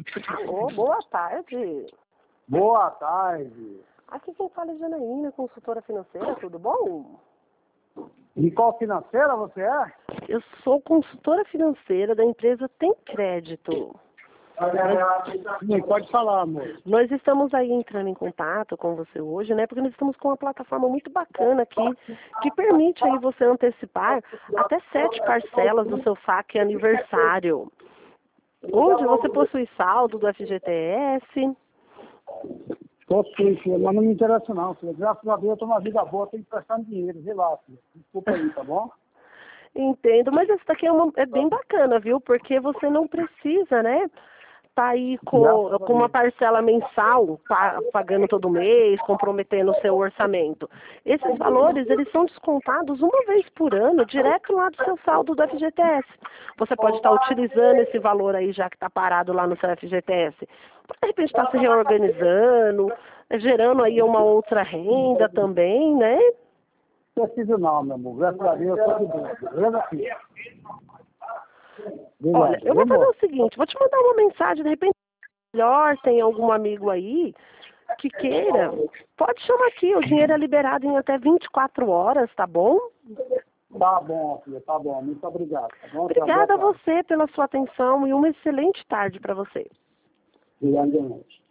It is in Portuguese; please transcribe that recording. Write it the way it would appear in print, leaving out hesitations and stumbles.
Ô, boa tarde. Boa tarde. Aqui quem fala é Janaína, consultora financeira, tudo bom? E qual financeira você é? Eu sou consultora financeira da empresa Tem Crédito. Sim, pode falar, amor. Nós estamos aí entrando em contato com você hoje, né? Porque nós estamos com uma plataforma muito bacana aqui, que permite aí você antecipar até 7 parcelas do seu saque aniversário, onde você possui saldo do FGTS. Possui, filha, mas não me interessa não, filha. Graças a Deus eu tô numa vida boa, tô emprestando dinheiro, sei lá, filha. Desculpa aí, tá bom? Entendo, mas esse daqui é bem bacana, viu? Porque você não precisa, né? Tá aí Graças a com uma Deus. parcela mensal, pagando todo mês, comprometendo o seu orçamento. Esses valores, eles são descontados uma vez por ano, direto lá do seu saldo do FGTS. Você pode estar utilizando esse valor aí, já que está parado lá no seu FGTS. De repente está se reorganizando, gerando aí uma outra renda também, né? Não preciso não, meu amor. Graças a Deus eu tô de boa. Beleza, filha? Olha, Obrigado, eu viu, vou fazer amor? o seguinte, vou te mandar uma mensagem, de repente, melhor, tem algum amigo aí que queira, pode chamar aqui, o dinheiro é liberado em até 24 horas, tá bom? Tá bom, filha, tá bom. Muito obrigado, tá bom? Obrigada a Boa tarde. você pela sua atenção e uma excelente tarde para você. Obrigado, gente.